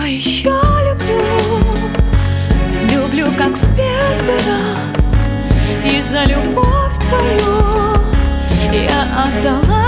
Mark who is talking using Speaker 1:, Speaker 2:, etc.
Speaker 1: еще люблю, люблю, как в первый раз. И за любовь твою я отдала